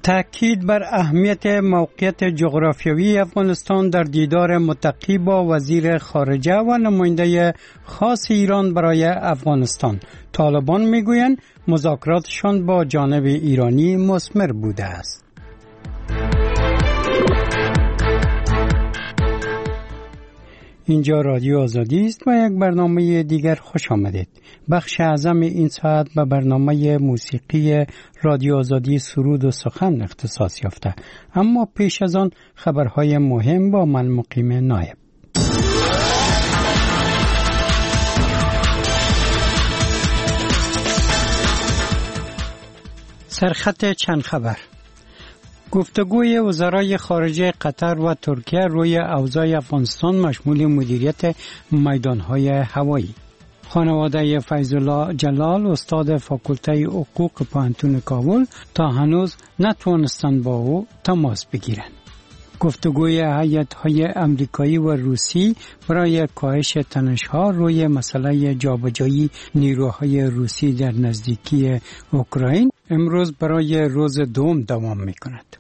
تأکید بر اهمیت موقعیت جغرافیایی افغانستان در دیدار متقی با وزیر خارجه و نماینده خاص ایران برای افغانستان. طالبان میگویند مذاکراتشان با جانب ایرانی مثمر بوده است. اینجا رادیو آزادی است و یک برنامه دیگر خوش آمدید. بخش اعظم این ساعت به برنامه موسیقی رادیو آزادی سرود و سخن اختصاص یافته. اما پیش از آن خبرهای مهم با من مقیم نایب. سرخط چند خبر. گفتگوی وزرای خارجه قطر و ترکیه روی اوضاع افغانستان مشمول مدیریت میدانهای هوایی. خانواده فیض‌الله جلال استاد فاکولته حقوق پوهنتون کابل تا هنوز نتوانستند با او تماس بگیرند. گفتگوی هیئت‌های آمریکایی و روسی برای کاهش تنش‌ها روی مسئله جابجایی نیروهای روسی در نزدیکی اوکراین امروز برای روز دوم دوام می‌کند.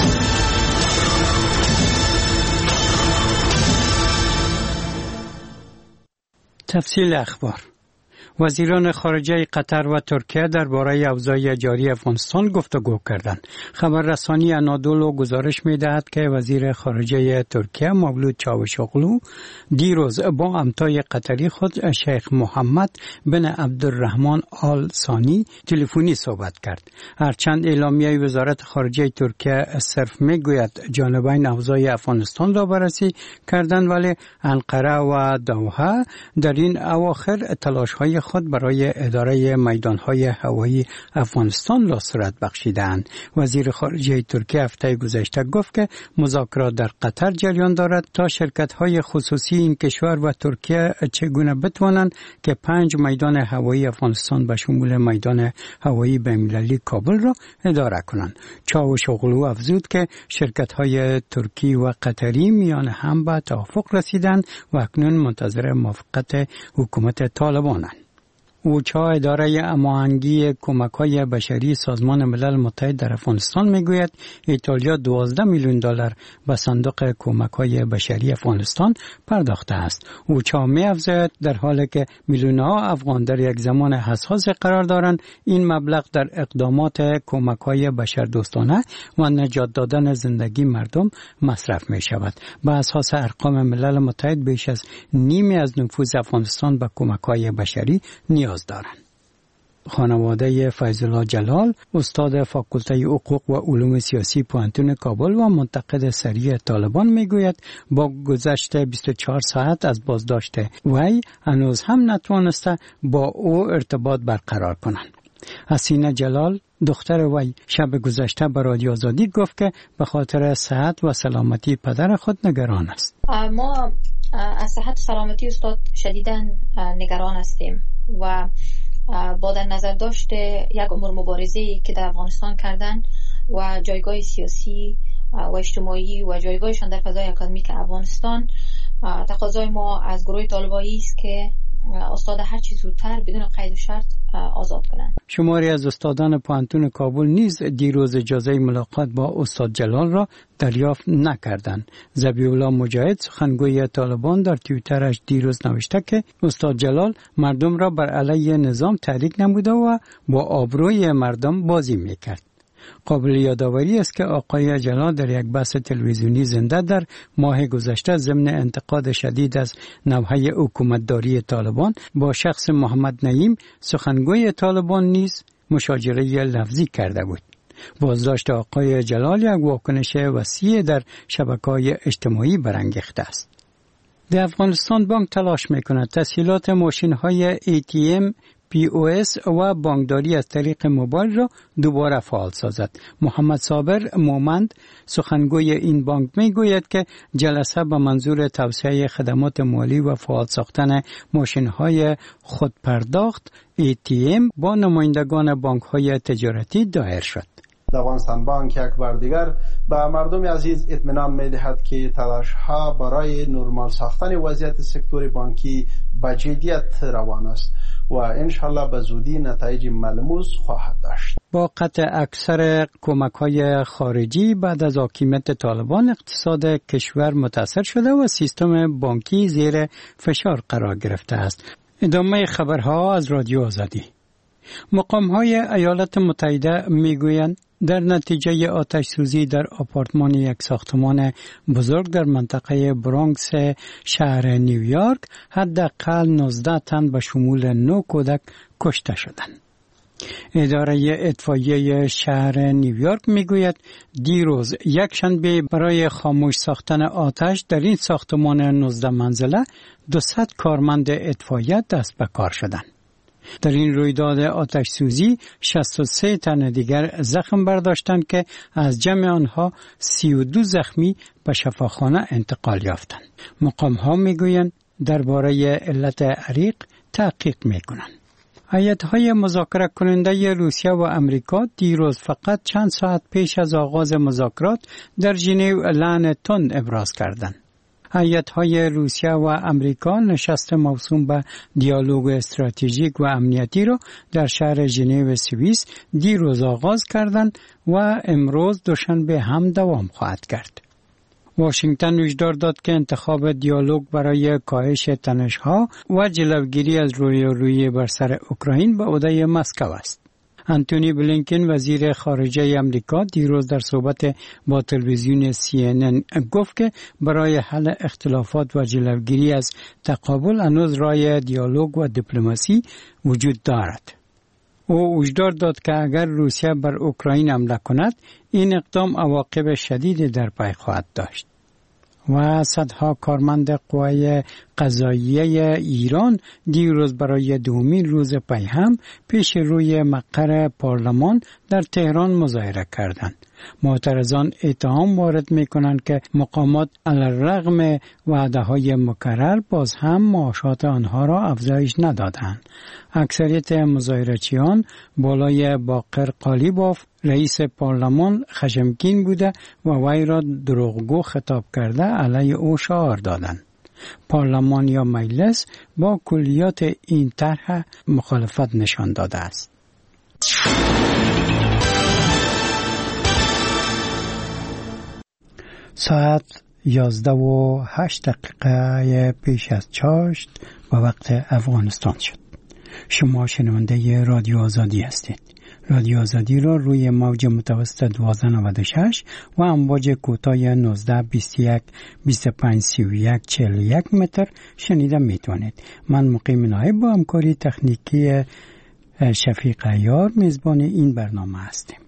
تفصیل اخبار. وزیران خارجه قطر و ترکیه درباره اوضاع جاری افغانستان گفتگو کردند. خبررسانی انادولو گزارش می‌دهد که وزیر خارجه ترکیه مولود چاوشوغلو دیروز با همتای قطری خود شیخ محمد بن عبدالرحمن آل ثانی تلفنی صحبت کرد. هرچند اعلامیه وزارت خارجه ترکیه صرف میگوید جانبین اوضاع افغانستان را بررسی کردند، ولی انقره و دوحه در این اواخر تلاش‌های خود برای اداره میدانهای هوایی افغانستان را صورت بخشیدند. وزیر خارجه ترکیه هفته گذشته گفت که مذاکرات در قطر جریان دارد تا شرکت‌های خصوصی این کشور و ترکیه چگونه بتوانند که 5 میدان هوایی افغانستان به شمول میدان هوایی بین‌المللی کابل را اداره کنند. چاوشوغلو افزود که شرکت‌های ترکی و قطری میان هم به توافق رسیدند و اکنون منتظر موافقت حکومت طالبانند. اوچا اداره هماهنگی کمک‌های بشری سازمان ملل متحد در افغانستان میگوید ایتالیا 12 میلیون دلار به صندوق کمک‌های بشری افغانستان پرداخته است. اوچا می‌افزاید در حالی که میلیون‌ها افغان در یک زمان حساس قرار دارند، این مبلغ در اقدامات کمک‌های بشردوستانه و نجات دادن زندگی مردم مصرف می‌شود. به اساس ارقام ملل متحد بیش از نیمی از نفوذ افغانستان به کمک‌های بشری نیاز دارند. خانواده فیض‌الله جلال استاد فاکولته حقوق و علوم سیاسی پوهنتون کابل و منتقد سریع طالبان میگوید با گذشت 24 ساعت از بازداشت وی هنوز هم نتوانسته با او ارتباط برقرار کنند. حسینه جلال دختر وی شب گذشته به رادیو آزادی گفت که به خاطر صحت و سلامتی پدر خود نگران است. ما از صحت و سلامتی استاد شدیداً نگران هستیم و با در نظر داشت یک عمر مبارزه‌ای که در افغانستان کردن و جایگاه سیاسی و اجتماعی و جایگاهشان در فضای اکادمیک افغانستان، تقاضای ما از گروه طالبایی است که استاد هر چیز زودتر بدون قید و شرط آزاد کنند. شماری از استادان پوهنتون کابل نیز دیروز اجازه ملاقات با استاد جلال را دریافت نکردند. ذبیح الله مجاهد سخنگوی طالبان در توییترش دیروز نوشته که استاد جلال مردم را بر علیه نظام تحریک نموده و با آبروی مردم بازی میکرد. قابل یادآوری است که آقای جلال در یک بحث تلویزیونی زنده در ماه گذشته ضمن انتقاد شدید از نوحه حکومتداری طالبان با شخص محمد نعیم سخنگوی طالبان نیز مشاجره لفظی کرده بود. بازداشت آقای جلال یک واکنش وسیع در شبکه‌های اجتماعی برانگیخته است. در افغانستان بانک تلاش می‌کند تسهیلات ماشین‌های ATM POS و بانکداری از طریق موبایل را دوباره فعال سازد. محمد صابر مومند سخنگوی این بانک میگوید که جلسه به منظور توسعه خدمات مالی و فعال ساختن ماشین‌های خودپرداخت ATM با نمایندگان بانک‌های تجارتی دایر شد. افغانستان بانک یک بار دیگر به مردم عزیز اطمینان می‌دهد که تلاش‌ها برای نرمال ساختن وضعیت سکتور بانکی به جدیت روان است و انشالله به زودی نتایج ملموس خواهد داشت. با قطع اکثر کمک‌های خارجی بعد از حاکمیت طالبان اقتصاد کشور متاثر شده و سیستم بانکی زیر فشار قرار گرفته است. ادامه خبرها از رادیو آزادی. مقام‌های ایالات متحده می‌گویند در نتیجه آتش سوزی در آپارتمان یک ساختمان بزرگ در منطقه برانکس شهر نیویورک حداقل 19 تن به شمول 9 کودک کشته شدند. اداره اطفائیه شهر نیویورک میگوید دیروز یکشنبه برای خاموش ساختن آتش در این ساختمان 19 منزله 200 کارمند اطفائیه دست به کار شدند. در این رویداد آتش سوزی 63 تن دیگر زخم برداشتند که از جمع آنها 32 زخمی به شفاخانه انتقال یافتند. مقام‌ها میگویند درباره علت حریق تحقیق میکنند. هیئت‌های مذاکره کننده روسیه و امریکا دیروز فقط چند ساعت پیش از آغاز مذاکرات در ژنو اعلان تند ابراز کردند. هیئت‌های روسیه و امریکا نشست موسوم به دیالوگ استراتژیک و امنیتی را در شهر ژنو سوئیس دیروز آغاز کردند و امروز دوشنبه هم دوام خواهد کرد. واشنگتن هشدار داد که انتخاب دیالوگ برای کاهش تنش‌ها و جلوگیری از رویارویی بر سر اوکراین به عهده مسکو است. انتونی بلینکن وزیر خارجه امریکا دیروز در صحبت با تلویزیون CNN گفت که برای حل اختلافات و جلوگیری از تقابل هنوز راه دیالوگ و دیپلماسی وجود دارد. او هشدار داد که اگر روسیه بر اوکراین حمله کند این اقدام عواقب شدیدی در پی خواهد داشت. و صدها کارمند قوای قضاییه ایران دیروز برای دومین روز پی هم پیش روی مقر پارلمان در تهران مظاهره کردند. معترضان اتهام وارد می‌کنند که مقامات علی‌رغم وعده‌های مکرر باز هم معاشات آنها را افزایش ندادند. اکثریت مظاهرچیان بالای باقر قالیباف رئیس پارلمان خشمگین بوده و وی را دروغگو خطاب کرده علیه او شعار دادند. پارلمان یا مجلس با کلیات این طرح مخالفت نشان داده است. ساعت 11:08 پیش از چاشت و وقت افغانستان شد. شما شنونده رادیو آزادی هستید. رادیو آزادی را روی موج متوسط 1296 و امواج کوتاه 19 21 25 31 41 متر شنیده میتوانید. من مقیم نایب با همکاری تکنیکی شفیق عیار میزبان این برنامه هستیم.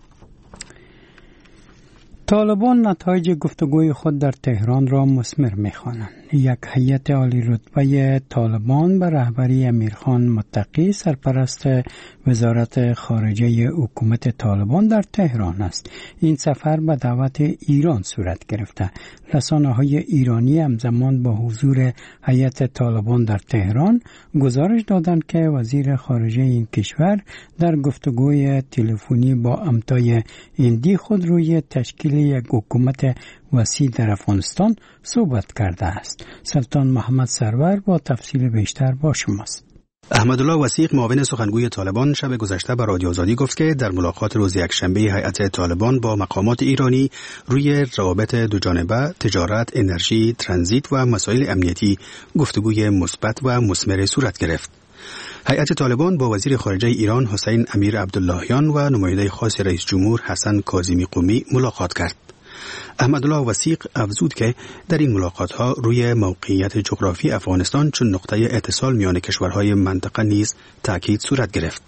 طالبان نتایج گفتگوی خود در تهران را مثمر می‌خوانند. یک هیئت عالی رتبه طالبان به رهبری امیرخان متقی سرپرست وزارت خارجه حکومت طالبان در تهران است. این سفر به دعوت ایران صورت گرفته. رسانه‌های ایرانی همزمان با حضور هیئت طالبان در تهران گزارش دادند که وزیر خارجه این کشور در گفتگوی تلفنی با امتای هندی خود روی تشکیل یک حکومت وسیع در افغانستان صحبت کرده است. سلطان محمد سرور با تفصیل بیشتر با شماست. احمدالله وثیق معاون سخنگوی طالبان شب گذشته به رادیو آزادی گفت که در ملاقات روز یکشنبه هیئت طالبان با مقامات ایرانی روی روابط دوجانبه، تجارت، انرژی، ترانزیت و مسائل امنیتی گفتگوی مثبت و مثمر صورت گرفت. هیئت طالبان با وزیر خارجه ایران حسین امیر عبداللهیان و نماینده خاص رئیس جمهور حسن کاظمی قمی ملاقات کرد. احمدالله وثیق افزود که در این ملاقات‌ها روی موقعیت جغرافی افغانستان چون نقطه اتصال میان کشورهای منطقه نیز تاکید صورت گرفت.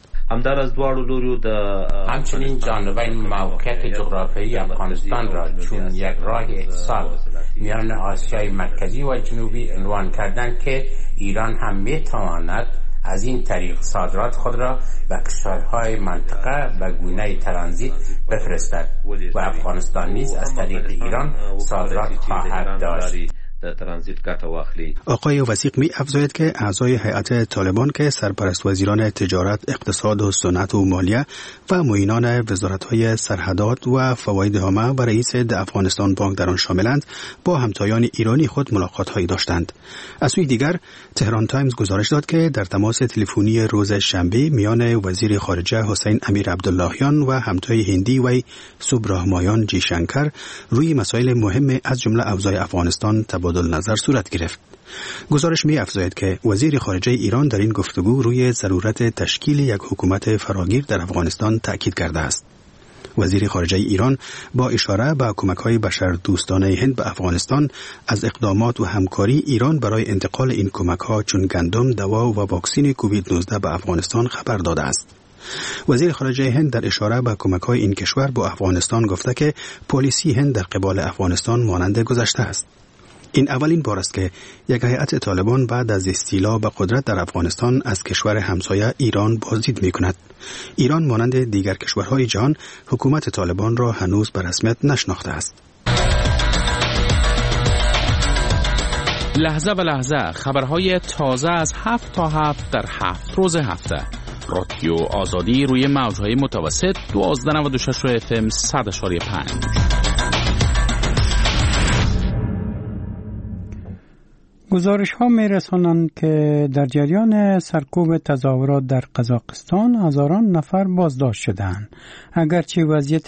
همچنین جانبین موقعیت جغرافیایی افغانستان را چون یک راه اتصال میان آسیای مرکزی و جنوبی عنوان کردند که ایران هم میتواند از این طریق صادرات خود را به کشورهای منطقه به گونه ترانزیت بفرستد و افغانستان نیز از طریق ایران صادرات خواهد داشت. ترانزیت ګټه واخلي. آقای وثیق می افزاید که اعضای هیئت طالبان که سرپرست وزیران تجارت، اقتصاد و صنعت و مالیه و معینان وزارت‌های سرحدات و فواید عامه و رئیس افغانستان بانک در آن شاملند با همتایان ایرانی خود ملاقات‌هایی داشتند. از سوی دیگر تهران تایمز گزارش داد که در تماس تلفنی روز شنبه میان وزیر خارجه حسین امیر عبداللهیان و همتای هندی وی سبرامایان جی شنکر روی مسائل مهم از جمله اوضاع افغانستان تبادل نظر صورت گرفت. گزارش می افزاید که وزیر خارجه ایران در این گفتگو روی ضرورت تشکیل یک حکومت فراگیر در افغانستان تأکید کرده است. وزیر خارجه ایران با اشاره به کمک‌های بشردوستانه هند به افغانستان از اقدامات و همکاری ایران برای انتقال این کمک‌ها چون گندم، دوا و واکسن کووید 19 به افغانستان خبر داده است. وزیر خارجه هند در اشاره به کمک‌های این کشور با افغانستان گفته که پالیسی هند در قبال افغانستان مانند گذشته است. این اولین بار است که یک هیئت طالبان بعد از استیلا به قدرت در افغانستان از کشور همسایه ایران بازدید می‌کند. ایران مانند دیگر کشورهای جهان حکومت طالبان را هنوز به رسمیت نشناخته است. لحظه به لحظه خبرهای تازه از 7 تا 7 در 7 روز هفته. رادیو آزادی روی موج‌های متوسط 1296 FM 100.5. گزارش ها می رسانند که در جریان سرکوب تظاهرات در قزاقستان هزاران نفر بازداشت شدند. اگرچه وضعیت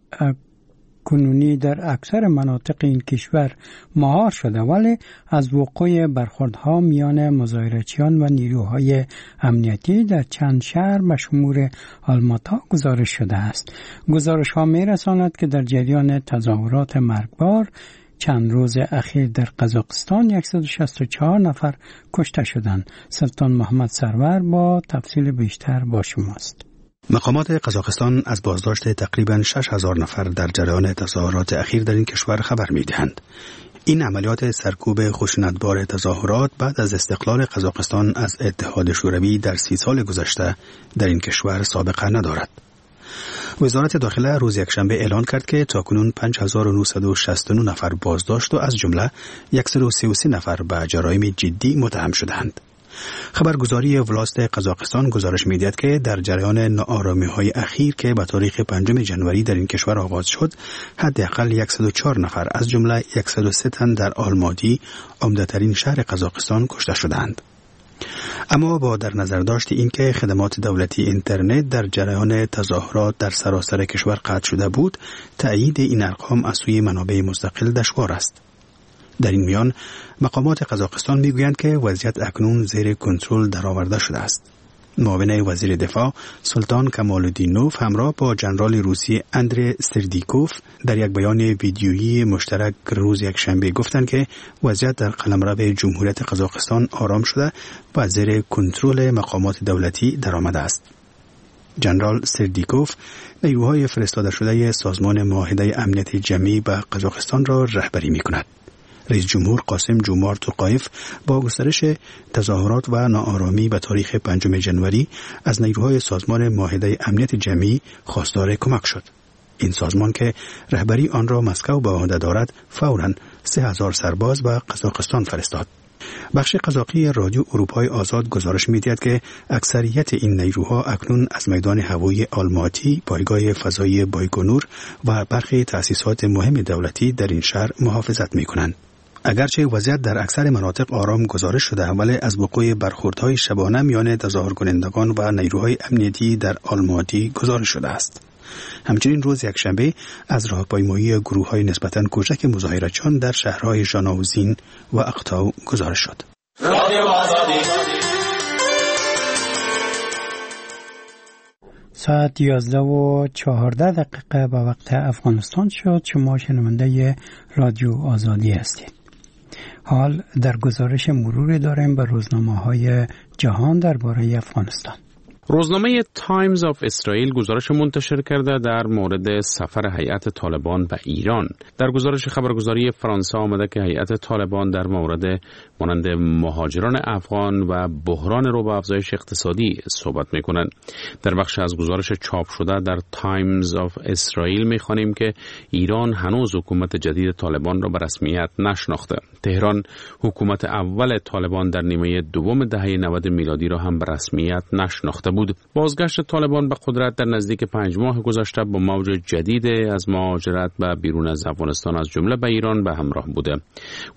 کنونی در اکثر مناطق این کشور مهار شده، ولی از وقوع برخوردها میان مظاهرچیان و نیروهای امنیتی در چند شهر به شمول آلماتا گزارش شده است. گزارش ها می رساند که در جریان تظاهرات مرگبار چند روز اخیر در قزاقستان 164 نفر کشته شدند. سلطان محمد سرور با تفصیل بیشتر با شماست. مقامات قزاقستان از بازداشت تقریباً 6000 نفر در جریان تظاهرات اخیر در این کشور خبر می‌دهند. این عملیات سرکوب خشونتبار تظاهرات بعد از استقلال قزاقستان از اتحاد شوروی در 30 سال گذشته در این کشور سابقه ندارد. وزارت داخله روز یکشنبه اعلان کرد که تاکنون 5969 نفر بازداشت و از جمله 133 نفر به جرایم جدی متهم شدند. خبرگزاری ولایت قزاقستان گزارش می‌دهد که در جریان ناآرامی‌های اخیر که به تاریخ 5 ژانویه در این کشور آغاز شد، حداقل 104 نفر از جمله 103 تن در آلماتی، عمده‌ترین شهر قزاقستان، کشته شدند. اما با در نظر داشت اینکه خدمات دولتی اینترنت در جریان تظاهرات در سراسر کشور قطع شده بود، تأیید این ارقام از سوی منابع مستقل دشوار است. در این میان مقامات قزاقستان میگویند که وضعیت اکنون زیر کنترل درآورده شده است. معاون وزیر دفاع سلطان کمال‌الدینوف همراه با ژنرال روسی اندری سردیکوف در یک بیان ویدیویی مشترک روز یکشنبه گفتند که وضعیت در قلمرو جمهوریت قزاقستان آرام شده و زیر کنترل مقامات دولتی درآمده است. ژنرال سردیکوف نیروهای فرستاده شده سازمان معاهده امنیت جمعی به قزاقستان را رهبری می‌کند. رئیس جمهور قاسم جومارت توقایف با گسترش تظاهرات و ناآرامی به تاریخ 5 ژانویه از نیروهای سازمان معاهده امنیت جمعی خواستار کمک شد. این سازمان که رهبری آن را مسکو به عهده دارد، فوراً 3000 سرباز به قزاقستان فرستاد. بخش قزاقی رادیو اروپای آزاد گزارش می‌دهد که اکثریت این نیروها اکنون از میدان هوایی آلماتی، پایگاه فضایی بایکونور و برخی تأسیسات مهم دولتی در این شهر محافظت می‌کنند. اگرچه وضعیت در اکثر مناطق آرام گزارش شده، ولی از وقوع برخوردهای شبانه میان تظاهرکنندگان و نیروهای امنیتی در آلماتی گزارش شده است. همچنین روز یکشنبه از راهپیمایی گروه‌های نسبتاً کوچک مظاهرچیان در شهرهای ژاناوزین و اقتاو گزارش شد. ساعت 11:14 به وقت افغانستان شد. شما شنونده رادیو آزادی هستید. حال در گزارش مروری داریم به روزنامه‌های جهان درباره افغانستان. روزنامه تایمز آف اسرائیل گزارش منتشر کرده در مورد سفر هیئت طالبان به ایران. در گزارش خبرگزاری فرانسه آمده که هیئت طالبان در مورد مانند مهاجران افغان و بحران رو به افزایش اقتصادی صحبت میکنند. در بخش از گزارش چاپ شده در تایمز آف اسرائیل میخوانیم که ایران هنوز حکومت جدید طالبان را به رسمیت نشناخته. تهران حکومت اول طالبان در نیمه دوم دهه 90 میلادی را هم به رسمیت نشناخته بود. بازگشت طالبان به قدرت در نزدیک 5 ماه گذشته با موج جدید از مهاجرت به بیرون از افغانستان از جمله به ایران به همراه بوده.